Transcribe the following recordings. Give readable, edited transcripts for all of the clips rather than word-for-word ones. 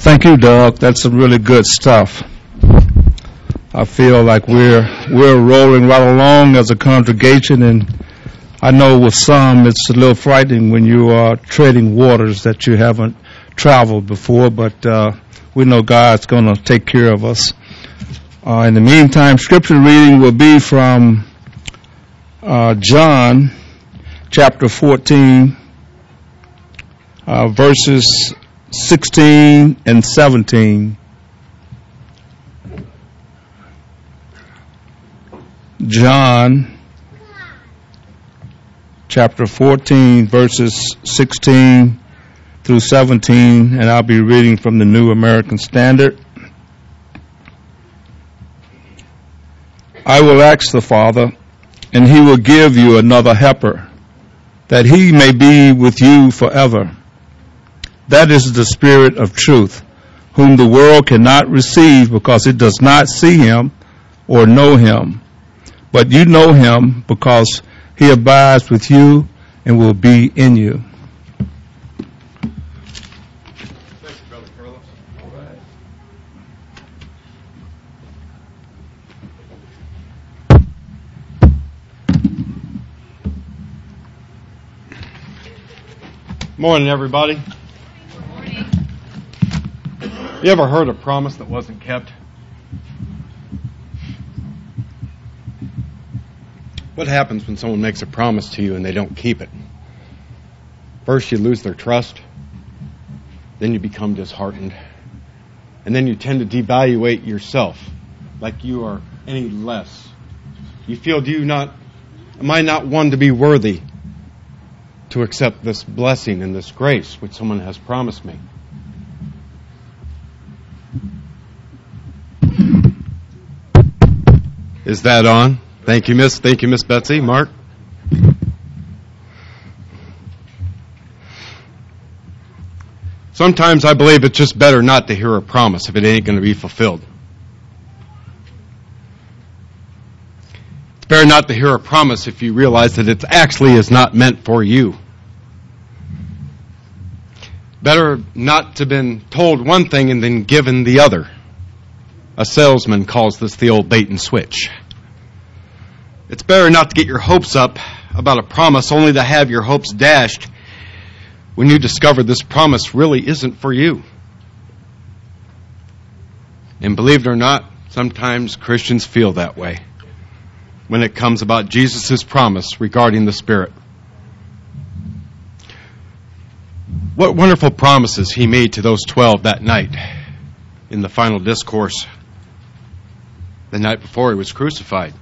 Thank you, Doug. That's some really good stuff. I feel like we're rolling right along as a congregation, and I know with some it's a little frightening when you are treading waters that you haven't traveled before, but we know God's going to take care of us. In the meantime, scripture reading will be from John chapter 14, verses 16 and 17. John chapter 14, verses 16 through 17, and I'll be reading from the New American Standard. I will ask the Father, and he will give you another helper, that he may be with you forever. That is the Spirit of truth, whom the world cannot receive because it does not see him or know him. But you know him because he abides with you and will be in you. Thank you, Brother Carlos. All right. Morning, everybody. Morning. You ever heard a promise that wasn't kept? What happens when someone makes a promise to you and they don't keep it? First, you lose their trust. Then you become disheartened. And then you tend to devaluate yourself like you are any less. You feel, am I not one to be worthy to accept this blessing and this grace which someone has promised me? Is that on? Thank you, Miss Betsy. Mark? Sometimes I believe it's just better not to hear a promise if it ain't going to be fulfilled. It's better not to hear a promise if you realize that it actually is not meant for you. Better not to have been told one thing and then given the other. A salesman calls this the old bait and switch. It's better not to get your hopes up about a promise only to have your hopes dashed when you discover this promise really isn't for you. And believe it or not, sometimes Christians feel that way when it comes about Jesus' promise regarding the Spirit. What wonderful promises he made to those 12 that night in the final discourse the night before he was crucified.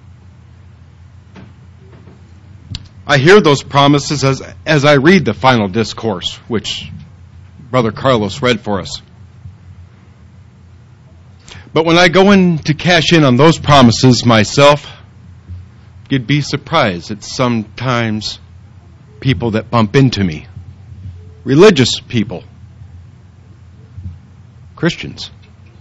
I hear those promises as I read the final discourse, which Brother Carlos read for us. But when I go in to cash in on those promises myself, you'd be surprised at sometimes people that bump into me. Religious people. Christians.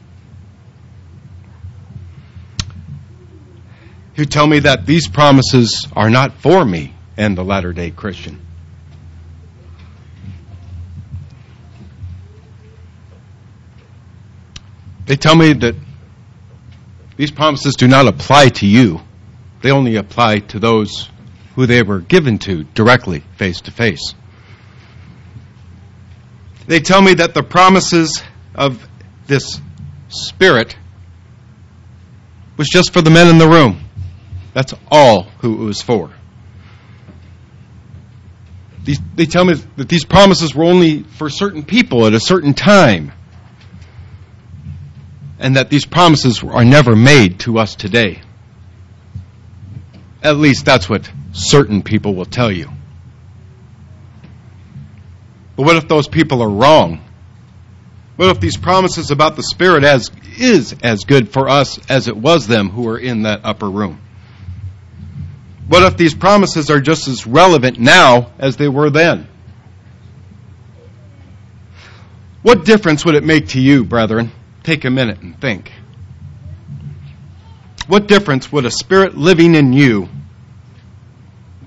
Who tell me that these promises are not for me and the latter-day Christian. They tell me that these promises do not apply to you. They only apply to those who they were given to directly, face to face. They tell me that the promises of this Spirit was just for the men in the room. That's all who it was for. They tell me that these promises were only for certain people at a certain time. And that these promises are never made to us today. At least that's what certain people will tell you. But what if those people are wrong? What if these promises about the Spirit is as good for us as it was them who were in that upper room? What if these promises are just as relevant now as they were then? What difference would it make to you, brethren? Take a minute and think. What difference would a Spirit living in you,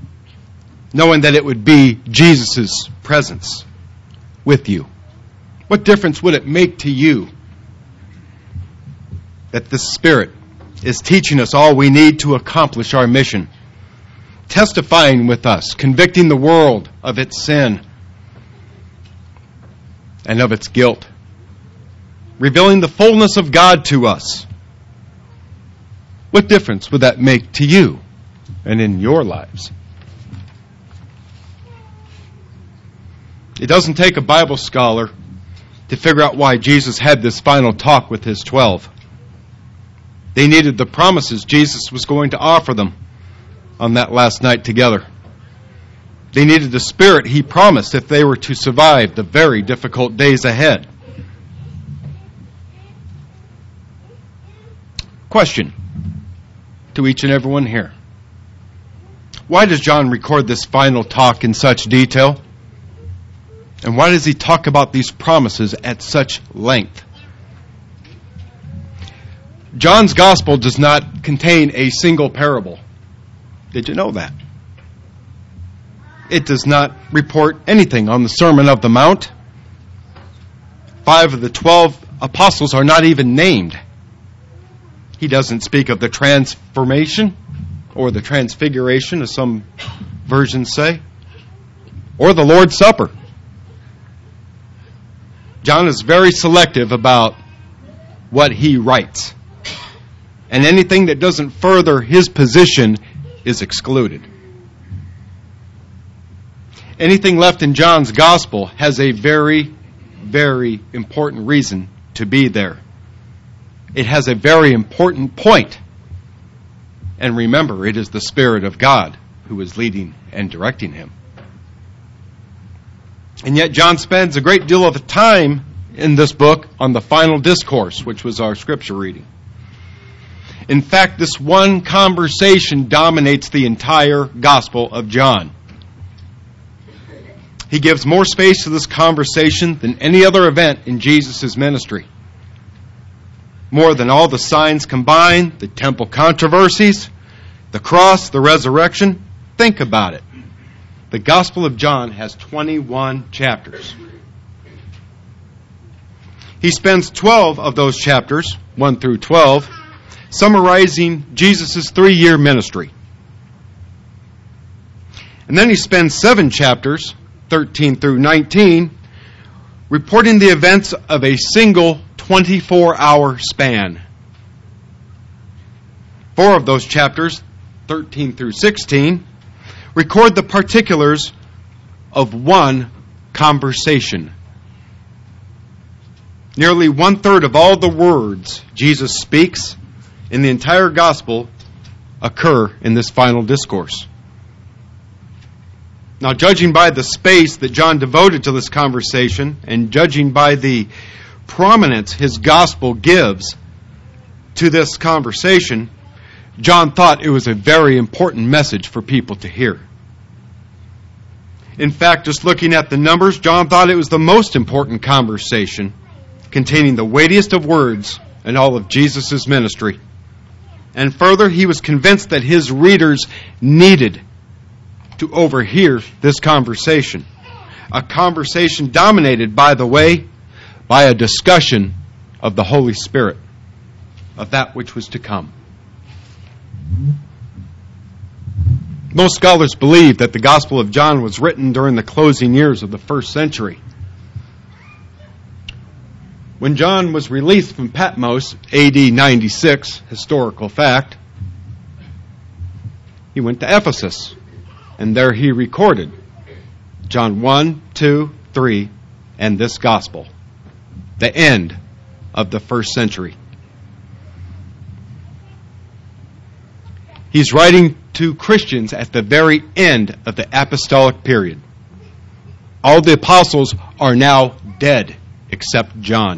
knowing that it would be Jesus' presence with you, What difference would it make to you that the Spirit is teaching us all we need to accomplish our mission, testifying with us, convicting the world of its sin and of its guilt, revealing the fullness of God to us? What difference would that make to you and in your lives? It doesn't take a Bible scholar to figure out why Jesus had this final talk with his 12. They needed the promises Jesus was going to offer them on that last night together. They needed the Spirit He promised if they were to survive the very difficult days ahead. Question to each and everyone here. Why does John record this final talk in such detail? And why does he talk about these promises at such length? John's Gospel does not contain a single parable. Did you know that? It does not report anything on the Sermon of the Mount. 5 of the 12 apostles are not even named. He doesn't speak of the transformation or the transfiguration, as some versions say, or the Lord's Supper. John is very selective about what he writes. And anything that doesn't further his position is excluded. Anything left in John's Gospel has a very, very important reason to be there. It has a very important point. And remember, it is the Spirit of God who is leading and directing him. And yet John spends a great deal of time in this book on the final discourse, which was our scripture reading. In fact, this one conversation dominates the entire Gospel of John. He gives more space to this conversation than any other event in Jesus' ministry. More than all the signs combined, the temple controversies, the cross, the resurrection. Think about it. The Gospel of John has 21 chapters. He spends 12 of those chapters, 1 through 12, summarizing Jesus' 3-year ministry. And then he spends 7 chapters, 13 through 19, reporting the events of a single 24-hour span. 4 of those chapters, 13 through 16, record the particulars of one conversation. Nearly 1/3 of all the words Jesus speaks in the entire gospel occur in this final discourse. Now, judging by the space that John devoted to this conversation, and judging by the prominence his gospel gives to this conversation, John thought it was a very important message for people to hear. In fact, just looking at the numbers, John thought it was the most important conversation containing the weightiest of words in all of Jesus' ministry. And further, he was convinced that his readers needed to overhear this conversation. A conversation dominated, by the way, by a discussion of the Holy Spirit, of that which was to come. Most scholars believe that the Gospel of John was written during the closing years of the 1st century. When John was released from Patmos, AD 96, historical fact, he went to Ephesus, and there he recorded John 1, 2, 3, and this Gospel, the end of the 1st century. He's writing to Christians at the very end of the apostolic period. All the apostles are now dead, except John.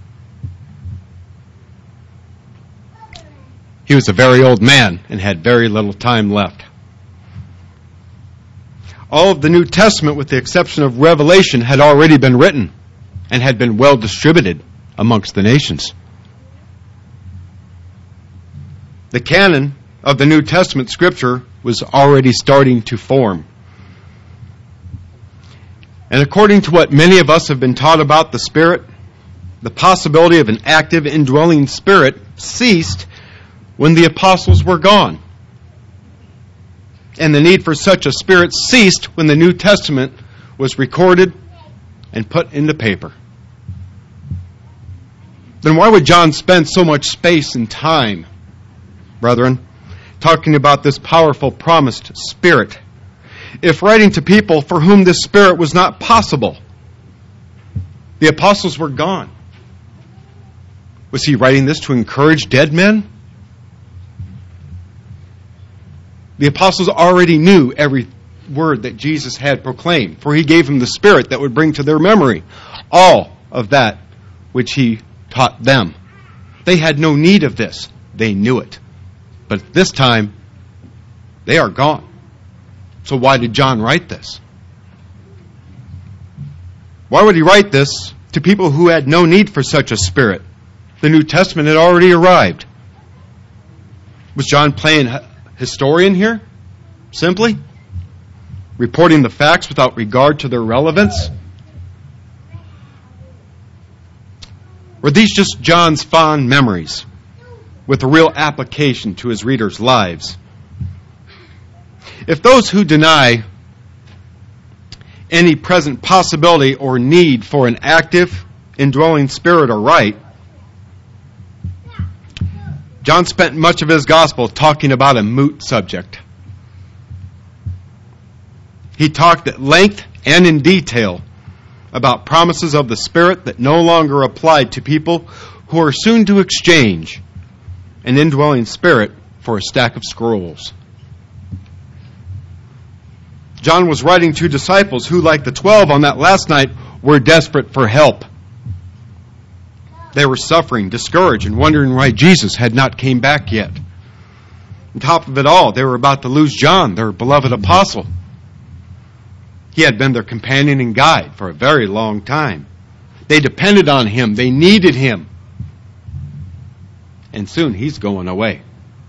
He was a very old man and had very little time left. All of the New Testament, with the exception of Revelation, had already been written and had been well distributed amongst the nations. The canon of the New Testament Scripture was already starting to form. And according to what many of us have been taught about the Spirit, the possibility of an active, indwelling Spirit ceased when the apostles were gone. And the need for such a Spirit ceased when the New Testament was recorded and put into paper. Then why would John spend so much space and time, brethren, talking about this powerful promised Spirit, if writing to people for whom this Spirit was not possible? The apostles were gone. Was he writing this to encourage dead men? The apostles already knew every word that Jesus had proclaimed, for he gave them the Spirit that would bring to their memory all of that which he taught them. They had no need of this. They knew it. But this time, they are gone. So why did John write this? Why would he write this to people who had no need for such a Spirit? The New Testament had already arrived. Was John playing historian here? Simply? Reporting the facts without regard to their relevance? Were these just John's fond memories with a real application to his readers' lives? If those who deny any present possibility or need for an active, indwelling Spirit are right, John spent much of his gospel talking about a moot subject. He talked at length and in detail about promises of the Spirit that no longer applied to people who are soon to exchange an indwelling Spirit for a stack of scrolls. John was writing to disciples who, like the 12 on that last night, were desperate for help. They were suffering, discouraged, and wondering why Jesus had not came back yet. On top of it all, they were about to lose John, their beloved apostle. He had been their companion and guide for a very long time. They depended on him. They needed him. And soon he's going away.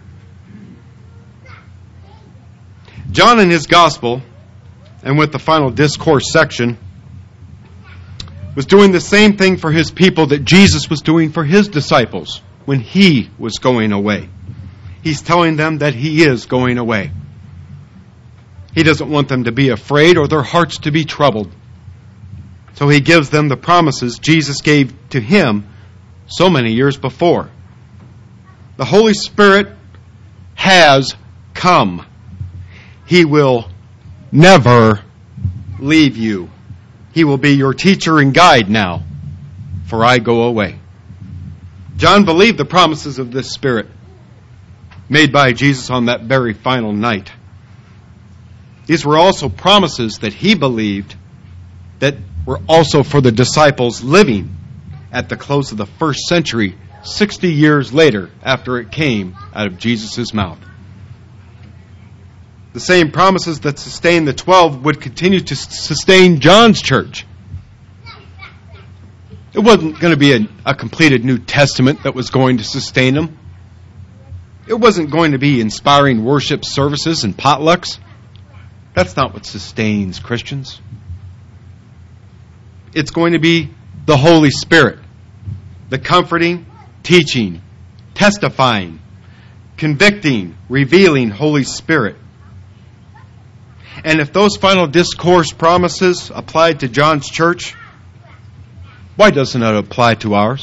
John in his gospel, and with the final discourse section, was doing the same thing for his people that Jesus was doing for his disciples when he was going away. He's telling them that he is going away. He doesn't want them to be afraid or their hearts to be troubled. So he gives them the promises Jesus gave to him so many years before. The Holy Spirit has come. He will never leave you. He will be your teacher and guide now, for I go away. John believed the promises of this Spirit made by Jesus on that very final night. These were also promises that he believed that were also for the disciples living at the close of the first century, 60 years later after it came out of Jesus' mouth. The same promises that sustained the 12 would continue to sustain John's church. It wasn't going to be a completed New Testament that was going to sustain them. It wasn't going to be inspiring worship services and potlucks. That's not what sustains Christians. It's going to be the Holy Spirit, the comforting, teaching, testifying, convicting, revealing Holy Spirit. And if those final discourse promises applied to John's church, why doesn't it apply to ours?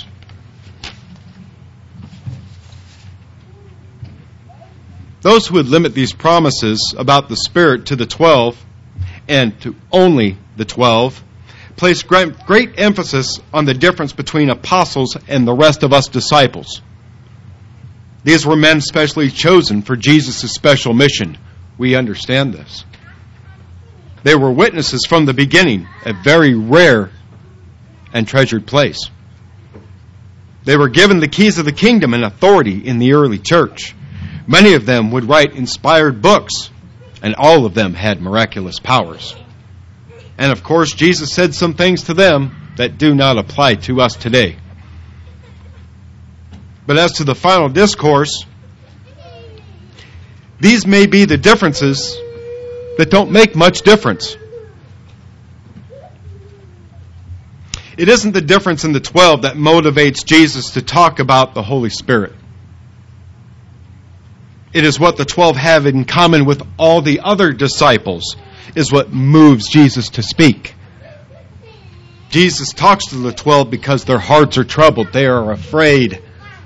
Those who would limit these promises about the Spirit to the 12 and to only the 12 place great emphasis on the difference between apostles and the rest of us disciples. These were men specially chosen for Jesus' special mission. We understand this. They were witnesses from the beginning, a very rare and treasured place. They were given the keys of the kingdom and authority in the early church. Many of them would write inspired books, and all of them had miraculous powers. And of course, Jesus said some things to them that do not apply to us today. But as to the final discourse, these may be the differences that don't make much difference. It isn't the difference in the 12 that motivates Jesus to talk about the Holy Spirit. It is what the 12 have in common with all the other disciples is what moves Jesus to speak. Jesus talks to the 12 because their hearts are troubled. They are afraid.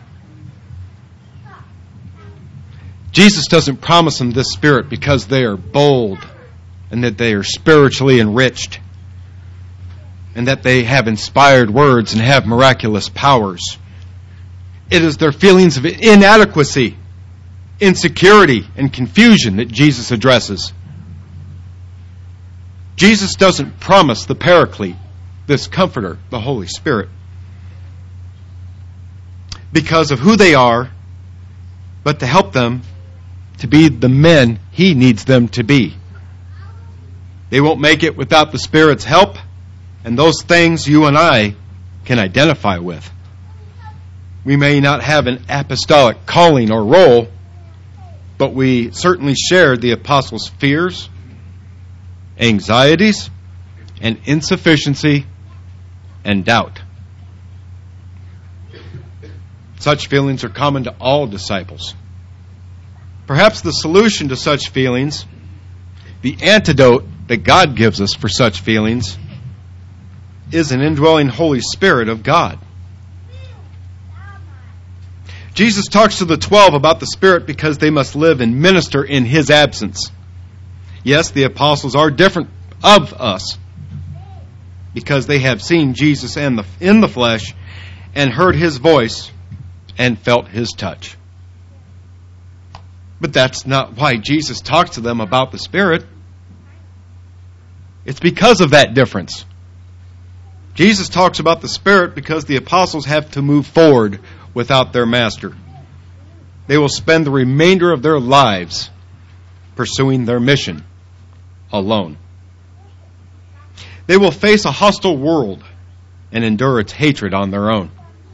Jesus doesn't promise them this Spirit because they are bold and that they are spiritually enriched and that they have inspired words and have miraculous powers. It is their feelings of inadequacy, insecurity, and confusion that Jesus addresses. Jesus doesn't promise the Paraclete, this Comforter, the Holy Spirit, because of who they are, but to help them to be the men He needs them to be. They won't make it without the Spirit's help, and those things you and I can identify with. We may not have an apostolic calling or role, but we certainly share the apostles' fears, anxieties, and insufficiency and doubt. Such feelings are common to all disciples. Perhaps the solution to such feelings, the antidote that God gives us for such feelings, is an indwelling Holy Spirit of God. Jesus talks to the 12 about the Spirit because they must live and minister in His absence. Yes, the apostles are different of us because they have seen Jesus in the flesh and heard His voice and felt His touch. But that's not why Jesus talks to them about the Spirit. It's because of that difference. Jesus talks about the Spirit because the apostles have to move forward without their master. They will spend the remainder of their lives pursuing their mission alone. They will face a hostile world and endure its hatred on their own.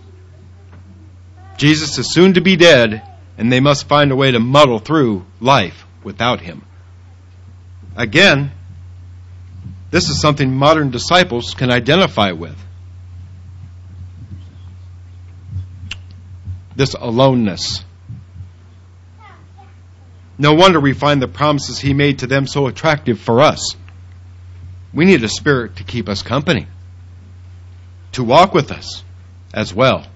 Jesus is soon to be dead, and they must find a way to muddle through life without Him. Again, this is something modern disciples can identify with. This aloneness. No wonder we find the promises He made to them so attractive for us. We need a Spirit to keep us company, to walk with us as well.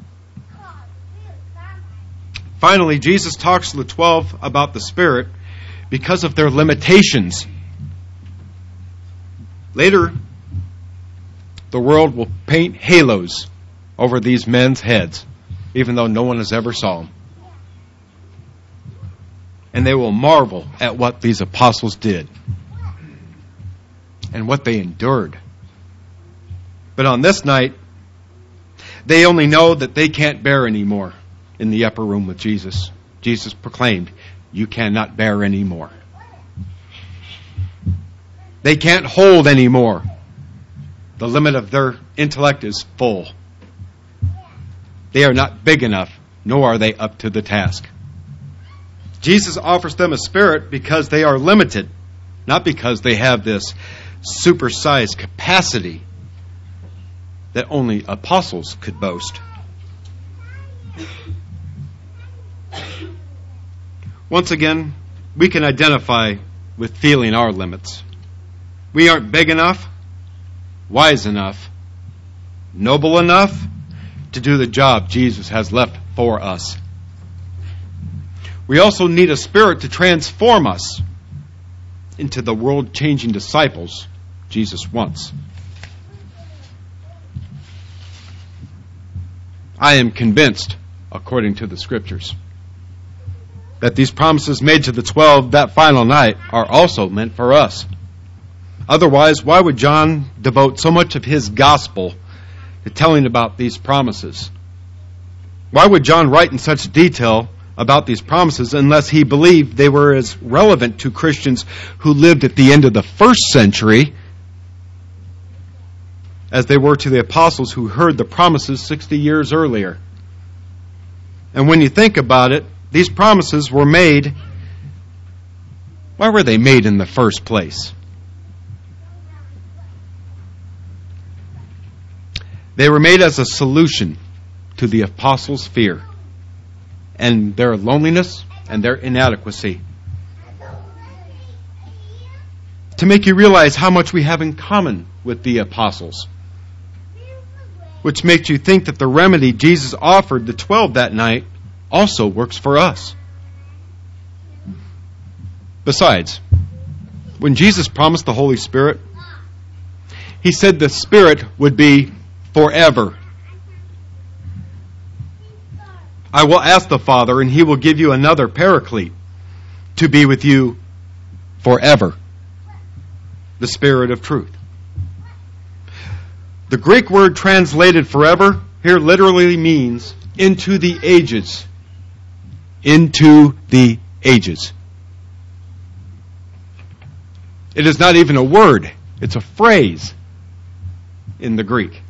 Finally, Jesus talks to the 12 about the Spirit because of their limitations. Later, the world will paint halos over these men's heads, even though no one has ever saw them. And they will marvel at what these apostles did and what they endured. But on this night, they only know that they can't bear anymore in the upper room with Jesus. Jesus proclaimed, "You cannot bear anymore." They can't hold anymore. The limit of their intellect is full. They are not big enough, nor are they up to the task. Jesus offers them a Spirit because they are limited, not because they have this supersized capacity that only apostles could boast. Once again, we can identify with feeling our limits. We aren't big enough, wise enough, noble enough to do the job Jesus has left for us. We also need a Spirit to transform us into the world-changing disciples Jesus wants. I am convinced, according to the Scriptures, that these promises made to the 12 that final night are also meant for us. Otherwise, why would John devote so much of his gospel to telling about these promises? Why would John write in such detail about these promises unless he believed they were as relevant to Christians who lived at the end of the first century as they were to the apostles who heard the promises 60 years earlier? And when you think about it, these promises were made. Why were they made in the first place? They were made as a solution to the apostles' fear and their loneliness and their inadequacy. To make you realize how much we have in common with the apostles, which makes you think that the remedy Jesus offered the 12 that night also works for us. Besides, when Jesus promised the Holy Spirit, He said the Spirit would be forever. I will ask the Father, and He will give you another Paraclete to be with you forever. The Spirit of truth. The Greek word translated forever here literally means into the ages. Into the ages. It is not even a word, it's a phrase in the Greek.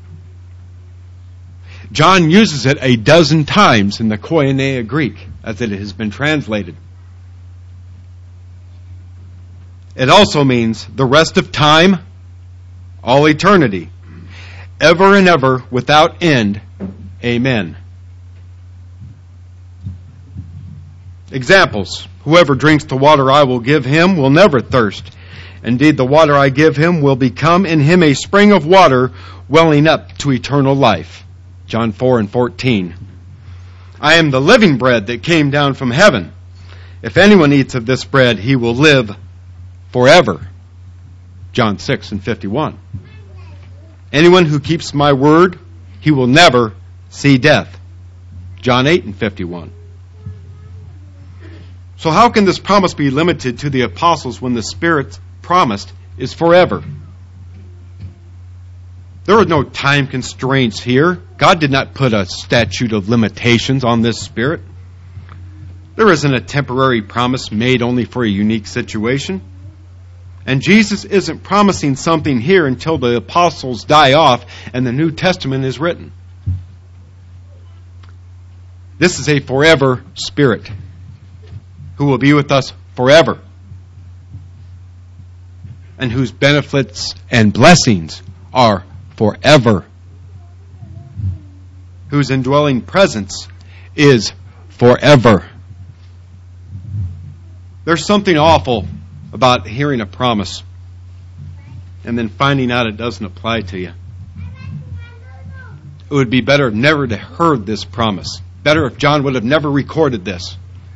John uses it a dozen times in the Koine Greek as it has been translated. It also means the rest of time, all eternity, ever and ever, without end. Amen. Examples. Whoever drinks the water I will give him will never thirst. Indeed, the water I give him will become in him a spring of water welling up to eternal life. John 4:14. I am the living bread that came down from heaven. If anyone eats of this bread, he will live forever. John 6:51. Anyone who keeps my word, he will never see death. John 8:51. So how can this promise be limited to the apostles when the Spirit promised is forever? There are no time constraints here. God did not put a statute of limitations on this Spirit. There isn't a temporary promise made only for a unique situation. And Jesus isn't promising something here until the apostles die off and the New Testament is written. This is a forever Spirit who will be with us forever and whose benefits and blessings are forever, whose indwelling presence is forever. There's something awful about hearing a promise and then finding out it doesn't apply to you. It would be better never to have heard this promise. Better if John would have never recorded this.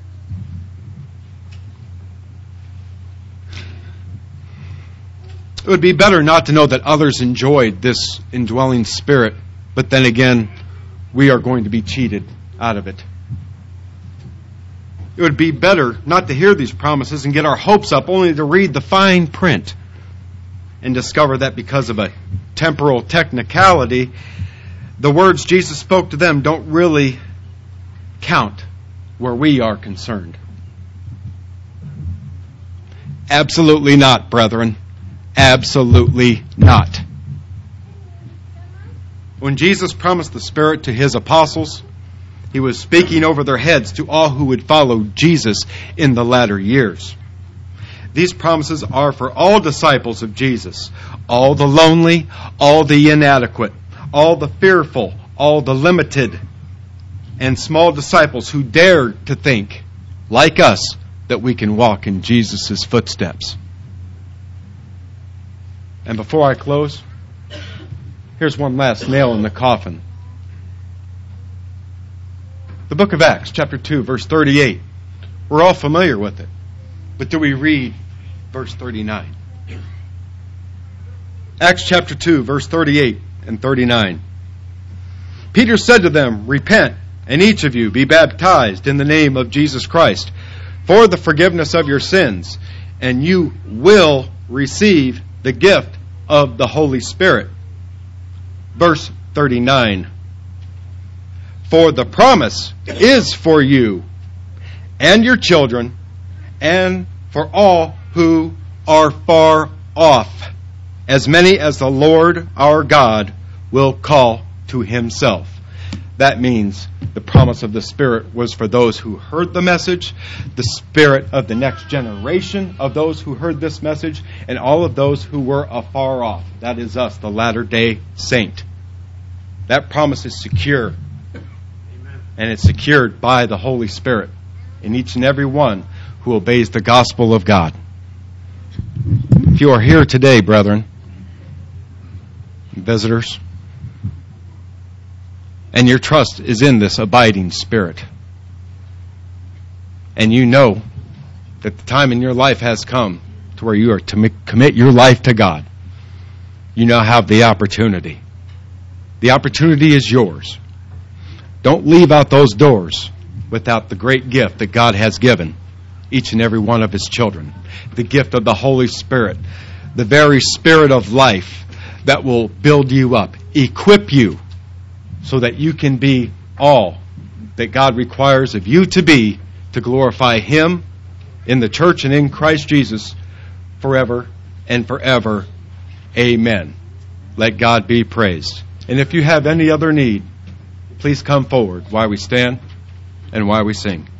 It would be better not to know that others enjoyed this indwelling Spirit, but then again, we are going to be cheated out of it. It would be better not to hear these promises and get our hopes up only to read the fine print and discover that because of a temporal technicality, the words Jesus spoke to them don't really count where we are concerned. Absolutely not, brethren. Absolutely not. When Jesus promised the Spirit to His apostles, He was speaking over their heads to all who would follow Jesus in the latter years. These promises are for all disciples of Jesus, all the lonely, all the inadequate, all the fearful, all the limited, and small disciples who dare to think, like us, that we can walk in Jesus' footsteps. And before I close, here's one last nail in the coffin. The book of Acts, chapter 2, verse 38. We're all familiar with it. But do we read verse 39? Acts chapter 2, verse 38 and 39. Peter said to them, repent, and each of you be baptized in the name of Jesus Christ for the forgiveness of your sins, and you will receive the gift of the Holy Spirit. Verse 39. For the promise is for you and your children and for all who are far off, as many as the Lord our God will call to Himself. That means the promise of the Spirit was for those who heard the message, the Spirit of the next generation of those who heard this message, and all of those who were afar off. That is us, the latter-day saint. That promise is secure. And it's secured by the Holy Spirit in each and every one who obeys the gospel of God. If you are here today, brethren, visitors, and your trust is in this abiding Spirit, and you know that the time in your life has come to where you are to commit your life to God, you now have the opportunity. The opportunity is yours. Don't leave out those doors without the great gift that God has given each and every one of His children. The gift of the Holy Spirit, the very Spirit of life that will build you up, equip you so that you can be all that God requires of you to be to glorify Him in the church and in Christ Jesus forever and forever. Amen. Let God be praised. And if you have any other need, please come forward while we stand and while we sing.